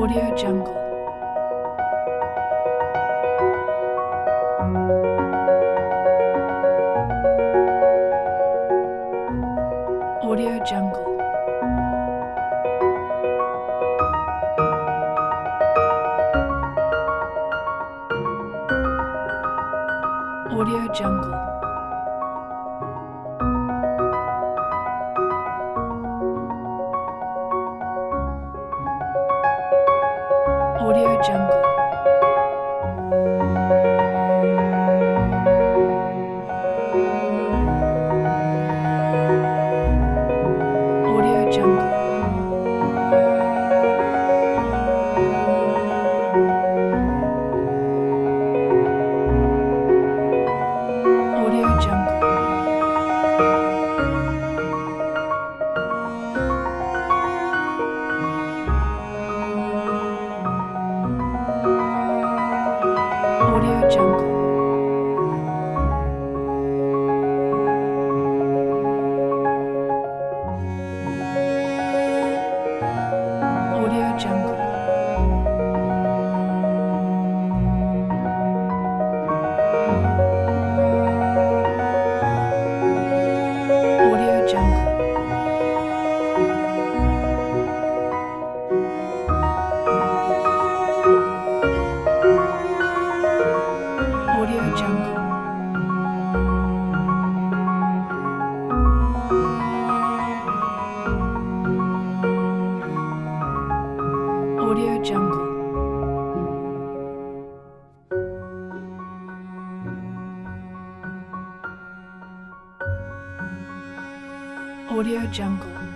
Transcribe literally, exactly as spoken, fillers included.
Audio Jungle. Audio Jungle. Audio Jungle. Audio Jungle. Audio Jungle. Audio Jungle. Audio Jungle. Audio Jungle. Audio Jungle. Audio Jungle. Audio Jungle. Audio Jungle.